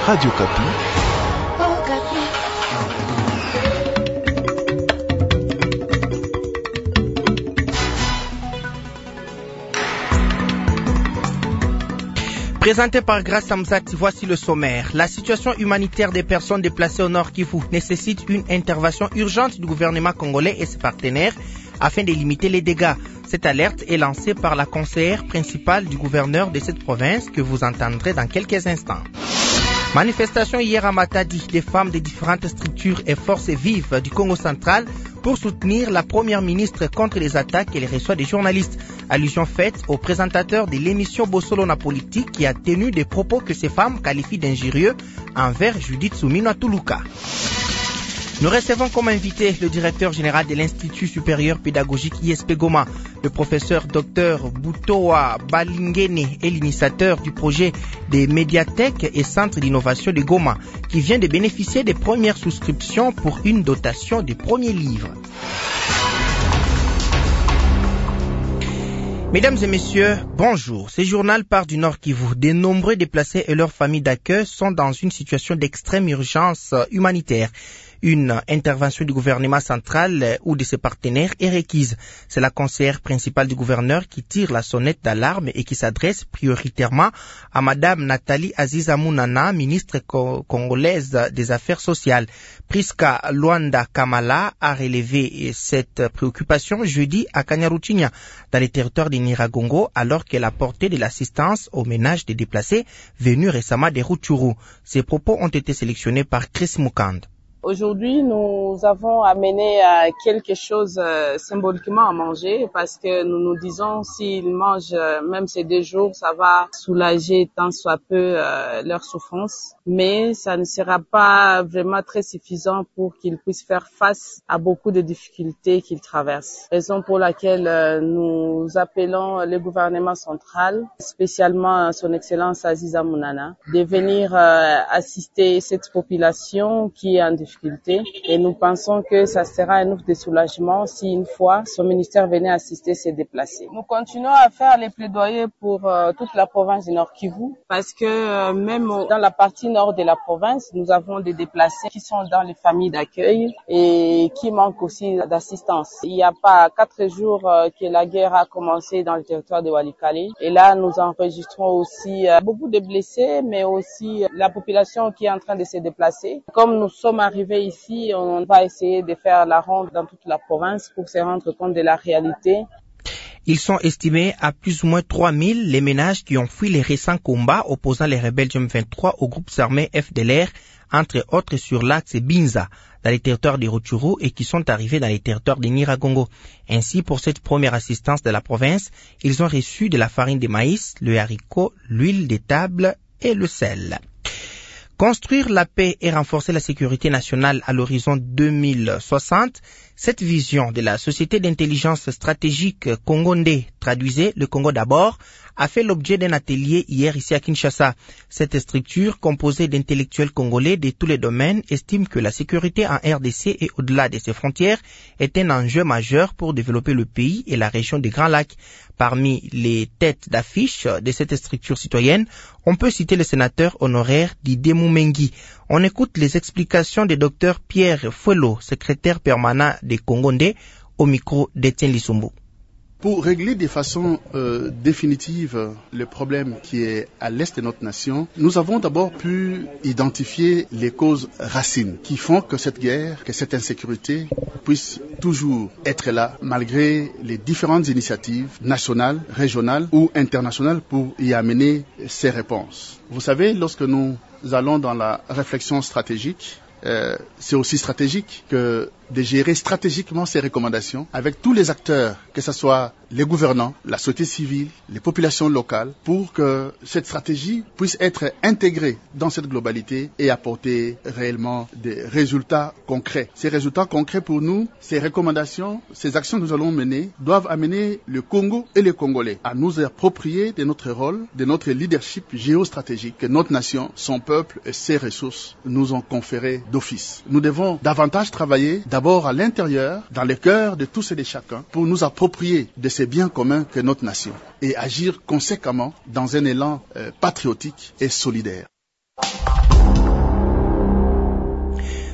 Radio Kapi. Oh, Kapi. Présenté par Grace Samzati, voici le sommaire. La situation humanitaire des personnes déplacées au Nord Kivu nécessite une intervention urgente du gouvernement congolais et ses partenaires afin de limiter les dégâts. Cette alerte est lancée par la conseillère principale du gouverneur de cette province que vous entendrez dans quelques instants. Manifestation hier à Matadi des femmes de différentes structures et forces vives du Congo central pour soutenir la première ministre contre les attaques qu'elle reçoit des journalistes. Allusion faite au présentateur de l'émission Bossolona Politique qui a tenu des propos que ces femmes qualifient d'injurieux envers Judith Soumino Tuluka. Nous recevons comme invité le directeur général de l'Institut supérieur pédagogique ISP Goma, le professeur Dr Butoa Balingene est l'initiateur du projet des médiathèques et centres d'innovation de Goma, qui vient de bénéficier des premières souscriptions pour une dotation du premier livre. Mesdames et messieurs, bonjour. Ce journal part du Nord Kivu. De nombreux déplacés et leurs familles d'accueil sont dans une situation d'extrême urgence humanitaire. Une intervention du gouvernement central ou de ses partenaires est requise. C'est la conseillère principale du gouverneur qui tire la sonnette d'alarme et qui s'adresse prioritairement à Madame Nathalie Aziza Munana, ministre congolaise des Affaires sociales. Priska Luanda Kamala a relevé cette préoccupation jeudi à Kanyaruchinya, dans les territoires de Nyiragongo, alors qu'elle a porté de l'assistance aux ménages des déplacés venus récemment des Rutshuru. Ces propos ont été sélectionnés par Chris Mukand. Aujourd'hui, nous avons amené quelque chose symboliquement à manger parce que nous nous disons s'ils mangent même ces 2 jours, ça va soulager tant soit peu leur souffrance. Mais ça ne sera pas vraiment très suffisant pour qu'ils puissent faire face à beaucoup de difficultés qu'ils traversent. Raison pour laquelle nous appelons le gouvernement central, spécialement son Excellence Aziza Munana, de venir assister cette population qui est en difficulté. Et nous pensons que ça sera un ouf de soulagement si une fois son ministère venait assister ces déplacés. Nous continuons à faire les plaidoyers pour toute la province du Nord Kivu parce que même dans la partie nord de la province, nous avons des déplacés qui sont dans les familles d'accueil et qui manquent aussi d'assistance. Il n'y a pas 4 jours que la guerre a commencé dans le territoire de Walikale et là nous enregistrons aussi beaucoup de blessés mais aussi la population qui est en train de se déplacer. Comme nous sommes arrivés ici, on va essayer de faire la ronde dans toute la province pour se rendre compte de la réalité. Ils sont estimés à plus ou moins 3000 les ménages qui ont fui les récents combats opposant les rebelles du M23 aux groupes armés FDLR, entre autres sur l'axe Binza, dans les territoires des Rutshuru et qui sont arrivés dans les territoires de Nyiragongo. Ainsi, pour cette première assistance de la province, ils ont reçu de la farine de maïs, le haricot, l'huile de table et le sel. Construire la paix et renforcer la sécurité nationale à l'horizon 2060, cette vision de la société d'intelligence stratégique congondais, traduisez le Congo d'abord, a fait l'objet d'un atelier hier ici à Kinshasa. Cette structure, composée d'intellectuels congolais de tous les domaines, estime que la sécurité en RDC et au-delà de ses frontières est un enjeu majeur pour développer le pays et la région des Grands Lacs. Parmi les têtes d'affiche de cette structure citoyenne, on peut citer le sénateur honoraire Didier Moumengi. On écoute les explications du docteur Pierre Fouelo, secrétaire permanent des Congondais, au micro d'Étienne Lissumbu. Pour régler de façon définitive le problème qui est à l'est de notre nation, nous avons d'abord pu identifier les causes racines qui font que cette guerre, que cette insécurité puisse toujours être là malgré les différentes initiatives nationales, régionales ou internationales pour y amener ces réponses. Vous savez, lorsque nous allons dans la réflexion stratégique, c'est aussi stratégique que de gérer stratégiquement ces recommandations avec tous les acteurs, que ce soit les gouvernants, la société civile, les populations locales, pour que cette stratégie puisse être intégrée dans cette globalité et apporter réellement des résultats concrets. Ces résultats concrets pour nous, ces recommandations, ces actions que nous allons mener, doivent amener le Congo et les Congolais à nous approprier de notre rôle, de notre leadership géostratégique que notre nation, son peuple et ses ressources nous ont conféré d'office. Nous devons davantage travailler d'abord à l'intérieur, dans le cœur de tous et de chacun, pour nous approprier de ces biens communs que notre nation et agir conséquemment dans un élan patriotique et solidaire.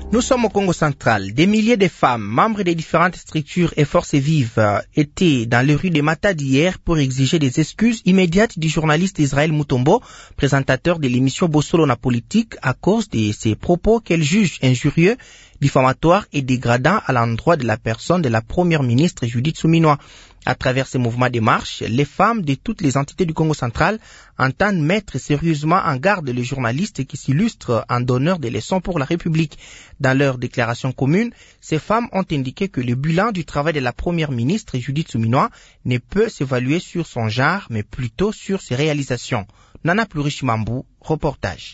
Nous sommes au Congo central. Des milliers de femmes, membres des différentes structures et forces vives, étaient dans les rues de Matadi hier pour exiger des excuses immédiates du journaliste Israël Mutombo, présentateur de l'émission Bossolo na politique, à cause de ses propos qu'elle juge injurieux, diffamatoires et dégradants à l'endroit de la personne de la première ministre Judith Suminwa. À travers ces mouvements de marche, les femmes de toutes les entités du Congo central entendent mettre sérieusement en garde les journalistes qui s'illustrent en donneurs de leçons pour la République. Dans leur déclaration commune, ces femmes ont indiqué que le bilan du travail de la première ministre Judith Suminwa ne peut s'évaluer sur son genre, mais plutôt sur ses réalisations. Nana Plurish Mambou, reportage.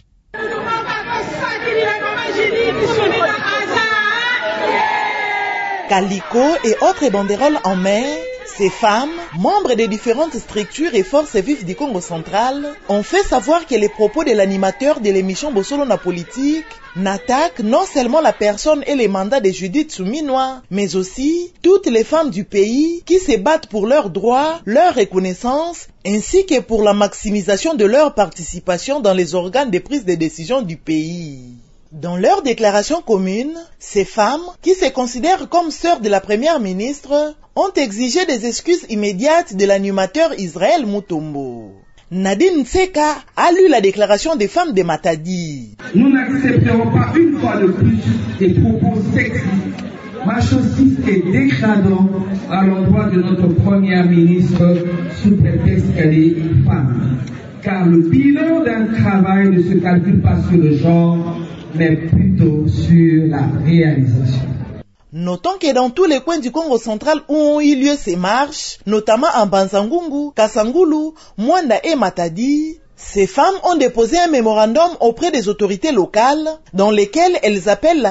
Calico et autres banderoles en main, ces femmes, membres des différentes structures et forces vives du Congo central, ont fait savoir que les propos de l'animateur de l'émission Bossolo na politique n'attaquent non seulement la personne et les mandats de Judith Suminwa, mais aussi toutes les femmes du pays qui se battent pour leurs droits, leur reconnaissance, ainsi que pour la maximisation de leur participation dans les organes de prise de décision du pays. Dans leur déclaration commune, ces femmes, qui se considèrent comme sœurs de la première ministre, ont exigé des excuses immédiates de l'animateur Israël Mutombo. Nadine Seka a lu la déclaration des femmes de Matadi. Nous n'accepterons pas une fois de plus des propos sexistes, machistes et dégradants à l'endroit de notre première ministre sous prétexte qu'elle est une femme. Car le bilan d'un travail ne se calcule pas sur le genre, mais plutôt sur la réalisation. Notons que dans tous les coins du Congo central où ont eu lieu ces marches, notamment en Banzangungu, Kasangulu, Mwanda et Matadi, ces femmes ont déposé un mémorandum auprès des autorités locales dans lesquelles elles appellent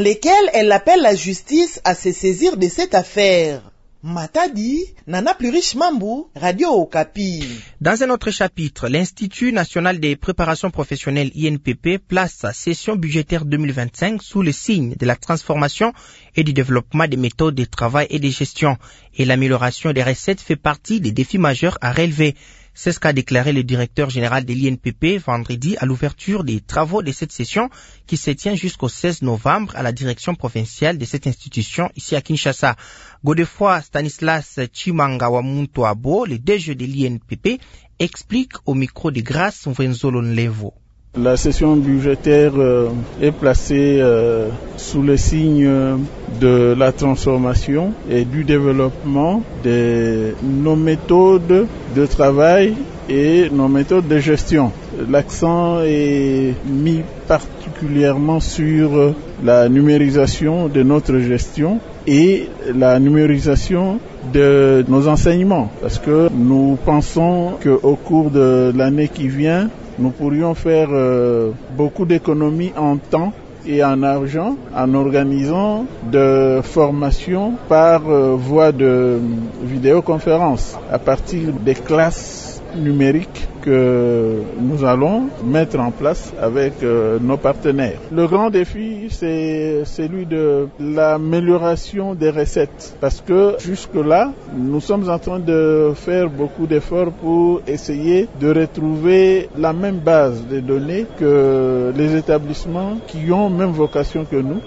la justice à se saisir de cette affaire. Matadi, Nana Plurish Mambou, Radio Okapi. Dans un autre chapitre, l'Institut national des préparations professionnelles INPP place sa session budgétaire 2025 sous le signe de la transformation et du développement des méthodes de travail et de gestion. Et l'amélioration des recettes fait partie des défis majeurs à relever. C'est ce qu'a déclaré le directeur général de l'INPP vendredi à l'ouverture des travaux de cette session qui se tient jusqu'au 16 novembre à la direction provinciale de cette institution ici à Kinshasa. Godefroy Stanislas Chimangawamuntoabo, le DG de l'INPP, explique au micro de Grâce Mvenzolo Nlevo. La session budgétaire est placée sous le signe de la transformation et du développement de nos méthodes de travail et nos méthodes de gestion. L'accent est mis particulièrement sur la numérisation de notre gestion et la numérisation de nos enseignements, parce que nous pensons qu'au cours de l'année qui vient, nous pourrions faire beaucoup d'économies en temps et en argent en organisant de formations par voie de vidéoconférence à partir des classes numériques que nous allons mettre en place avec nos partenaires. Le grand défi, c'est celui de l'amélioration des recettes, parce que jusque-là, nous sommes en train de faire beaucoup d'efforts pour essayer de retrouver la même base de données que les établissements qui ont même vocation que nous.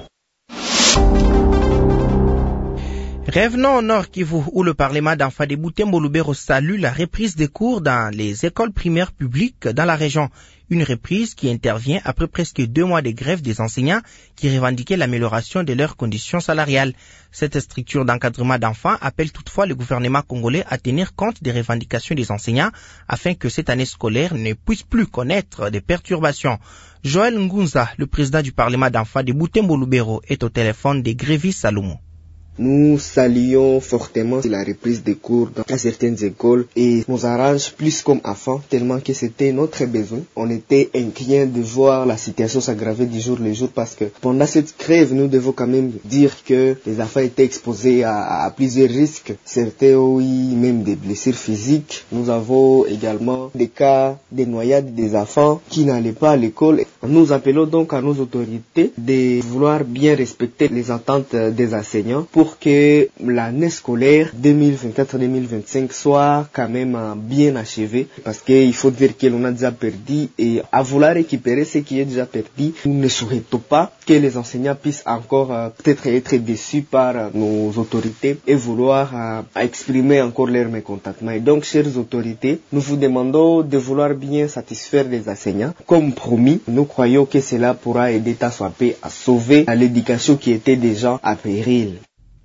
Revenons au Nord Kivu où le Parlement d'Enfants de Butembo Lubero salue la reprise des cours dans les écoles primaires publiques dans la région. Une reprise qui intervient après presque 2 mois de grève des enseignants qui revendiquaient l'amélioration de leurs conditions salariales. Cette structure d'encadrement d'enfants appelle toutefois le gouvernement congolais à tenir compte des revendications des enseignants afin que cette année scolaire ne puisse plus connaître de perturbations. Joël Ngunza, le président du Parlement d'Enfants de Butembo Lubero, est au téléphone de Grévis Salomon. Nous saluons fortement la reprise des cours dans certaines écoles et nous arrange plus comme enfants tellement que c'était notre besoin. On était inquiets de voir la situation s'aggraver du jour le jour parce que pendant cette grève, nous devons quand même dire que les enfants étaient exposés à plusieurs risques. Certains ont eu même des blessures physiques. Nous avons également des cas de noyades des enfants qui n'allaient pas à l'école. Nous appelons donc à nos autorités de vouloir bien respecter les attentes des enseignants pour pour que l'année scolaire 2024-2025 soit quand même bien achevée, parce qu'il faut dire que l'on a déjà perdu, et à vouloir récupérer ce qui est déjà perdu, nous ne souhaitons pas que les enseignants puissent encore peut-être être déçus par nos autorités et vouloir exprimer encore leur mécontentement. Et donc, chères autorités, nous vous demandons de vouloir bien satisfaire les enseignants. Comme promis, nous croyons que cela pourra aider Taswapé à sauver l'éducation qui était déjà à péril.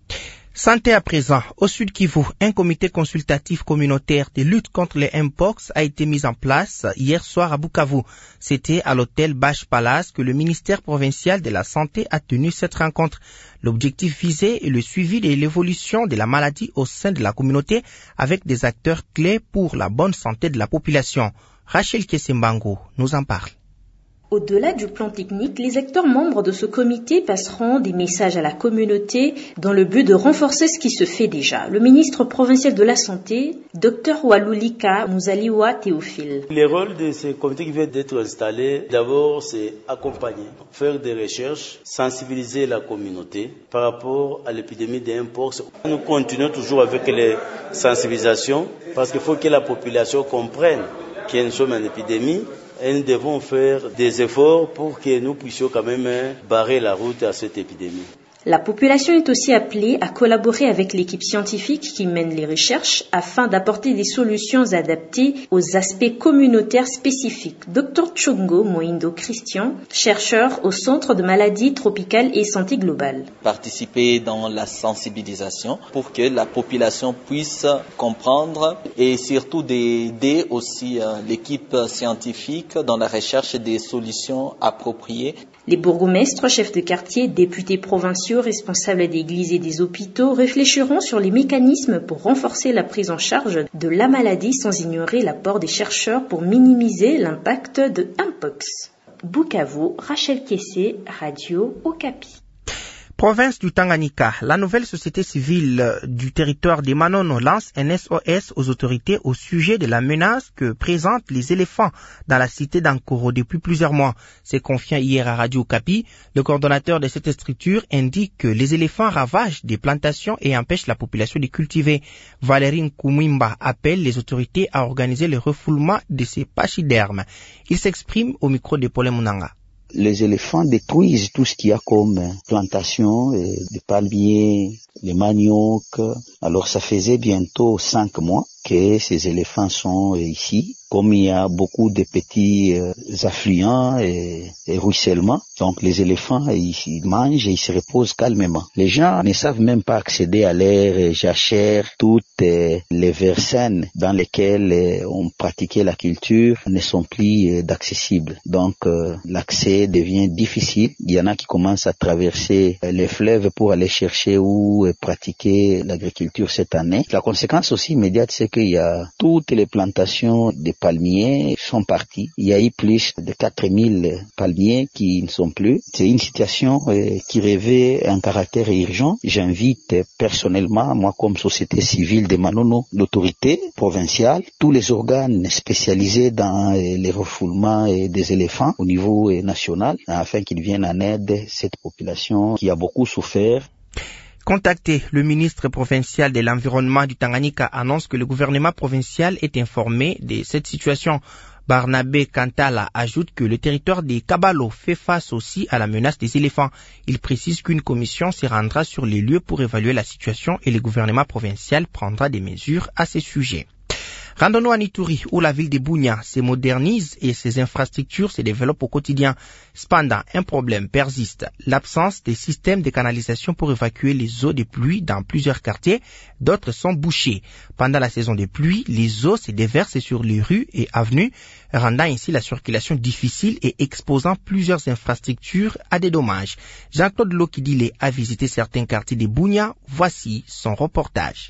Santé à présent. Au Sud Kivu, un comité consultatif communautaire de lutte contre les Mpox a été mis en place hier soir à Bukavu. C'était à l'hôtel Bash Palace que le ministère provincial de la Santé a tenu cette rencontre. L'objectif visé est le suivi de l'évolution de la maladie au sein de la communauté avec des acteurs clés pour la bonne santé de la population. Rachel Kesembango nous en parle. Au-delà du plan technique, les acteurs membres de ce comité passeront des messages à la communauté dans le but de renforcer ce qui se fait déjà. Le ministre provincial de la Santé, Dr Walulika Muzaliwa Théophile. Le rôle de ce comité qui vient d'être installé, d'abord, c'est accompagner, faire des recherches, sensibiliser la communauté par rapport à l'épidémie de Mpox. Nous continuons toujours avec les sensibilisations parce qu'il faut que la population comprenne que nous sommes en épidémie. Et nous devons faire des efforts pour que nous puissions quand même barrer la route à cette épidémie. La population est aussi appelée à collaborer avec l'équipe scientifique qui mène les recherches afin d'apporter des solutions adaptées aux aspects communautaires spécifiques. Dr Tchongo Moindo Christian, chercheur au Centre de maladies tropicales et santé globale. Participer dans la sensibilisation pour que la population puisse comprendre et surtout d'aider aussi l'équipe scientifique dans la recherche des solutions appropriées. Les bourgmestres, chefs de quartier, députés provinciaux, responsables d'églises et des hôpitaux réfléchiront sur les mécanismes pour renforcer la prise en charge de la maladie sans ignorer l'apport des chercheurs pour minimiser l'impact de Mpox. Bukavu, Rachel Kessé, Radio Okapi. Province du Tanganyika, la nouvelle société civile du territoire des Manono lance un SOS aux autorités au sujet de la menace que présentent les éléphants dans la cité d'Ankoro depuis plusieurs mois. C'est confié hier à Radio Okapi. Le coordonnateur de cette structure indique que les éléphants ravagent des plantations et empêchent la population de cultiver. Valérine Koumimba appelle les autorités à organiser le refoulement de ces pachydermes. Il s'exprime au micro de Paul Munanga. Les éléphants détruisent tout ce qu'il y a comme plantation, des palmiers, des manioc. Alors ça faisait bientôt 5 mois que ces éléphants sont ici. Comme il y a beaucoup de petits affluents et ruissellements, donc les éléphants ils mangent et ils se reposent calmement. Les gens ne savent même pas accéder à l'air jachère. Toutes les versants dans lesquels on pratiquait la culture ne sont plus accessibles. Donc l'accès devient difficile. Il y en a qui commencent à traverser les fleuves pour aller chercher où pratiquer l'agriculture cette année. La conséquence aussi immédiate, c'est qu'il y a toutes les plantations de palmiers sont partis. Il y a eu plus de 4000 palmiers qui ne sont plus. C'est une situation qui revêt un caractère urgent. J'invite personnellement, moi comme société civile de Manono, l'autorité provinciale, tous les organes spécialisés dans les refoulements des éléphants au niveau national, afin qu'ils viennent en aide à cette population qui a beaucoup souffert. Contacté, le ministre provincial de l'environnement du Tanganyika annonce que le gouvernement provincial est informé de cette situation. Barnabé Kantala ajoute que le territoire des Kabalo fait face aussi à la menace des éléphants. Il précise qu'une commission se rendra sur les lieux pour évaluer la situation et le gouvernement provincial prendra des mesures à ce sujet. Rendons-nous à Ituri, où la ville de Bunia se modernise et ses infrastructures se développent au quotidien. Cependant, un problème persiste, l'absence des systèmes de canalisation pour évacuer les eaux de pluie dans plusieurs quartiers. D'autres sont bouchés. Pendant la saison de pluie, les eaux se déversent sur les rues et avenues, rendant ainsi la circulation difficile et exposant plusieurs infrastructures à des dommages. Jean-Claude Lokidile a visité certains quartiers de Bunia. Voici son reportage.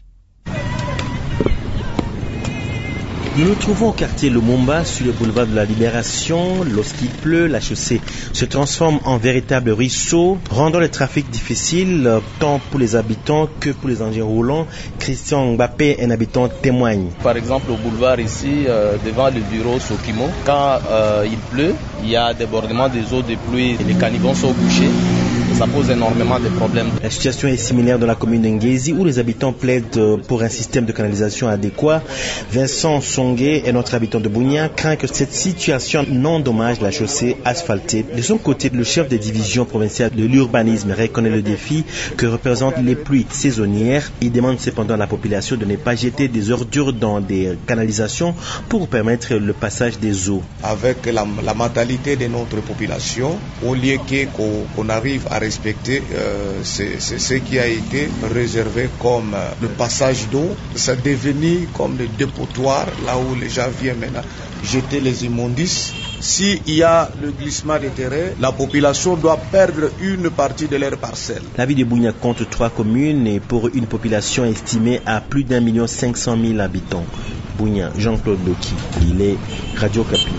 Nous nous trouvons au quartier Lumumba, sur le boulevard de la Libération. Lorsqu'il pleut, la chaussée se transforme en véritable ruisseau, rendant le trafic difficile tant pour les habitants que pour les engins roulants. Christian Mbappé, un habitant, témoigne. Par exemple, au boulevard ici, devant le bureau Sokimo, quand il pleut, il y a débordement des eaux de pluie, les caniveaux sont bouchés. ça pose énormément de problèmes. La situation est similaire dans la commune d'Ngezi où les habitants plaident pour un système de canalisation adéquat. Vincent Songué, un autre habitant de Bunia, craint que cette situation n'endommage la chaussée asphaltée. De son côté, le chef des divisions provinciales de l'urbanisme reconnaît le défi que représentent les pluies saisonnières. Il demande cependant à la population de ne pas jeter des ordures dans des canalisations pour permettre le passage des eaux. Avec la mentalité de notre population, au lieu qu'on arrive à respecter ce qui a été réservé comme le passage d'eau, ça devenu comme le dépotoir, là où les gens viennent maintenant jeter les immondices. S'il y a le glissement des terrains, la population doit perdre une partie de leur parcelle. La ville de Bunia compte 3 communes et pour une population estimée à plus d'1,5 million habitants. Bunia, Jean-Claude Loki, il est Radio Kapi.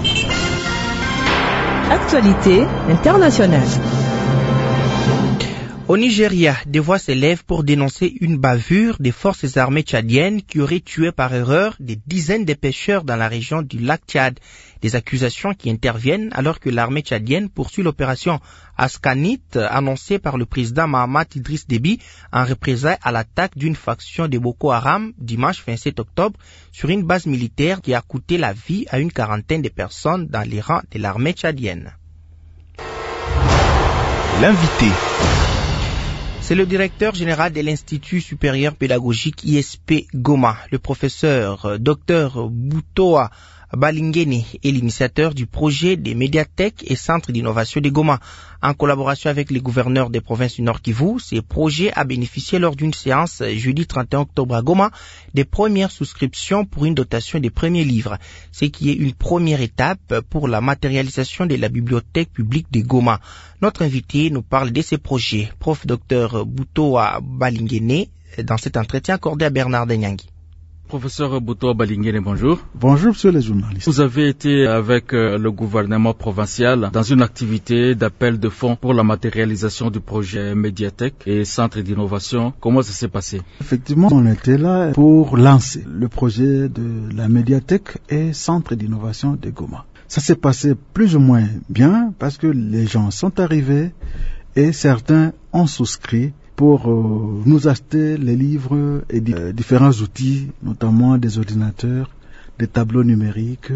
Actualité internationale. Au Nigeria, des voix s'élèvent pour dénoncer une bavure des forces armées tchadiennes qui auraient tué par erreur des dizaines de pêcheurs dans la région du lac Tchad. Des accusations qui interviennent alors que l'armée tchadienne poursuit l'opération Askanit annoncée par le président Mahamat Idriss Déby en représailles à l'attaque d'une faction de Boko Haram dimanche 27 octobre sur une base militaire qui a coûté la vie à une quarantaine de personnes dans les rangs de l'armée tchadienne. L'invité. C'est le directeur général de l'Institut supérieur pédagogique ISP Goma, le professeur Dr Butoa Balingene est l'initiateur du projet des médiathèques et centres d'innovation de Goma. En collaboration avec les gouverneurs des provinces du Nord Kivu, ce projet a bénéficié lors d'une séance jeudi 31 octobre à Goma des premières souscriptions pour une dotation des premiers livres, ce qui est une première étape pour la matérialisation de la bibliothèque publique de Goma. Notre invité nous parle de ces projets, prof Dr Butoa Balingene, dans cet entretien accordé à Bernard Denyangui. Professeur Butoa Balingene, bonjour. Bonjour, monsieur les journalistes. Vous avez été avec le gouvernement provincial dans une activité d'appel de fonds pour la matérialisation du projet médiathèque et centre d'innovation. Comment ça s'est passé? Effectivement, on était là pour lancer le projet de la médiathèque et centre d'innovation de Goma. Ça s'est passé plus ou moins bien parce que les gens sont arrivés et certains ont souscrit pour nous acheter les livres et différents outils, notamment des ordinateurs, des tableaux numériques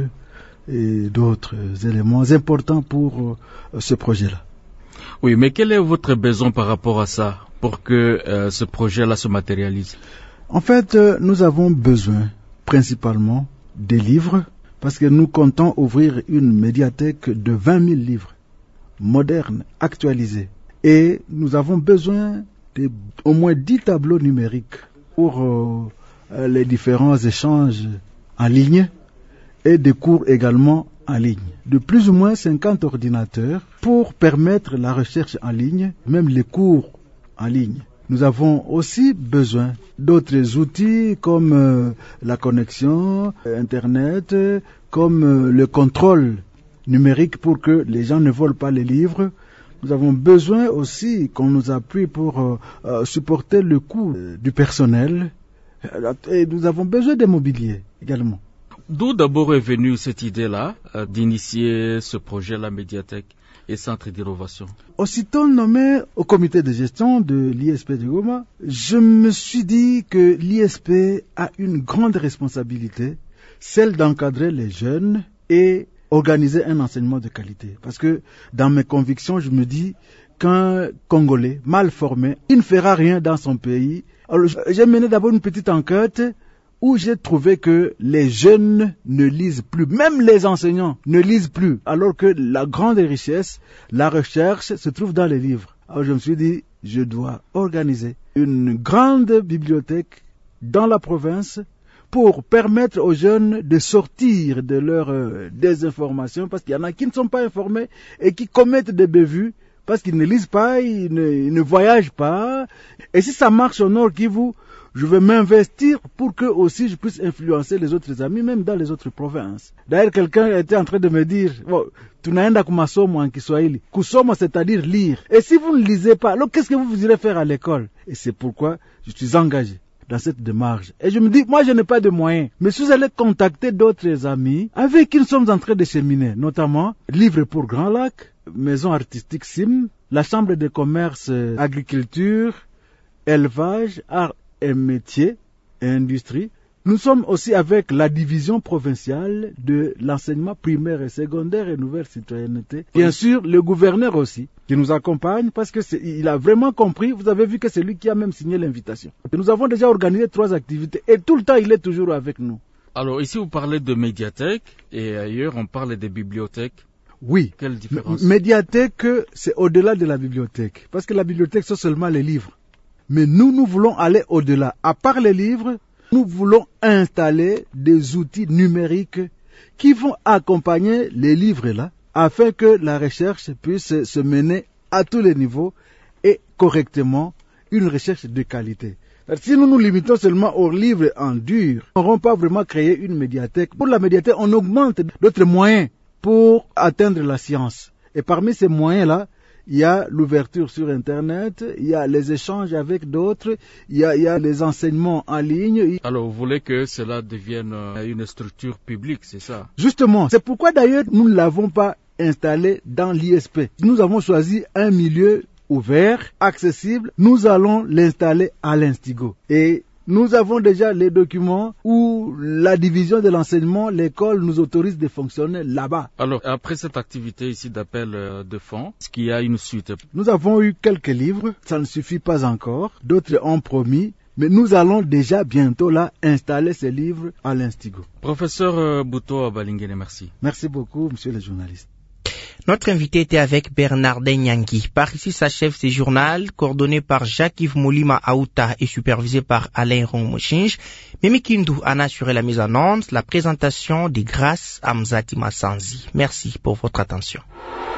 et d'autres éléments importants pour ce projet-là. Oui, mais quel est votre besoin par rapport à ça pour que ce projet-là se matérialise? En fait, nous avons besoin principalement des livres parce que nous comptons ouvrir une médiathèque de 20 000 livres modernes, actualisés. Et nous avons besoin au moins 10 tableaux numériques pour les différents échanges en ligne et des cours également en ligne. De plus ou moins 50 ordinateurs pour permettre la recherche en ligne, même les cours en ligne. Nous avons aussi besoin d'autres outils comme la connexion Internet, comme le contrôle numérique pour que les gens ne volent pas les livres. Nous avons besoin aussi qu'on nous appuie pour supporter le coût du personnel et nous avons besoin de mobilier également. D'où d'abord est venue cette idée-là d'initier ce projet, la médiathèque et centre d'innovation? Aussitôt nommé au comité de gestion de l'ISP de Goma, je me suis dit que l'ISP a une grande responsabilité, celle d'encadrer les jeunes et organiser un enseignement de qualité. Parce que dans mes convictions, je me dis qu'un Congolais mal formé, il ne fera rien dans son pays. Alors, j'ai mené d'abord une petite enquête où j'ai trouvé que les jeunes ne lisent plus, même les enseignants ne lisent plus, alors que la grande richesse, la recherche se trouve dans les livres. Alors je me suis dit, je dois organiser une grande bibliothèque dans la province pour permettre aux jeunes de sortir de leur désinformation, parce qu'il y en a qui ne sont pas informés et qui commettent des bévues, parce qu'ils ne lisent pas, ils ne voyagent pas. Et si ça marche au Nord Kivu, je vais m'investir pour que aussi je puisse influencer les autres amis, même dans les autres provinces. D'ailleurs, quelqu'un était en train de me dire, tunaenda kumasomo en Kiswahili. Kusoma, c'est-à-dire lire. Et si vous ne lisez pas, alors qu'est-ce que vous irez faire à l'école? Et c'est pourquoi je suis engagé dans cette démarche. Et je me dis, moi je n'ai pas de moyens, mais si vous allez contacter d'autres amis avec qui nous sommes en train de cheminer, notamment Livre pour Grand Lac, maison artistique SIM, la chambre de commerce agriculture, élevage, arts et métiers et industrie. Nous sommes aussi avec la division provinciale de l'enseignement primaire et secondaire et nouvelle citoyenneté. Bien sûr, le gouverneur aussi, qui nous accompagne parce que il a vraiment compris. Vous avez vu que c'est lui qui a même signé l'invitation. Nous avons déjà organisé 3 activités et tout le temps, il est toujours avec nous. Alors ici, vous parlez de médiathèque et ailleurs, on parle des bibliothèques. Oui. Quelle différence? Médiathèque, c'est au-delà de la bibliothèque. Parce que la bibliothèque, c'est seulement les livres. Mais nous voulons aller au-delà. À part les livres, nous voulons installer des outils numériques qui vont accompagner les livres-là, afin que la recherche puisse se mener à tous les niveaux et correctement, une recherche de qualité. Si nous nous limitons seulement aux livres en dur, nous n'aurons pas vraiment créé une médiathèque. Pour la médiathèque, on augmente d'autres moyens pour atteindre la science. Et parmi ces moyens-là, il y a l'ouverture sur Internet, il y a les échanges avec d'autres, il y a les enseignements en ligne. Alors, vous voulez que cela devienne une structure publique, c'est ça? Justement, c'est pourquoi d'ailleurs nous ne l'avons pas installé dans l'ISP. Nous avons choisi un milieu ouvert, accessible. Nous allons l'installer à l'Instigo. Et nous avons déjà les documents où la division de l'enseignement, l'école nous autorise de fonctionner là-bas. Alors, après cette activité ici d'appel de fonds, est-ce qu'il y a une suite? Nous avons eu quelques livres, ça ne suffit pas encore. D'autres ont promis, mais nous allons déjà bientôt là installer ces livres à l'Instigo. Professeur Bouto Abalingene, merci. Merci beaucoup, monsieur le journaliste. Notre invité était avec Bernardin Nyangui. Par ici s'achève ce journal, coordonné par Jacques-Yves Molima Aouta et supervisé par Alain Rongmochinj. Mimi Kindu en a assuré la mise en onde, la présentation des grâces à Mzati Massanzi. Merci pour votre attention.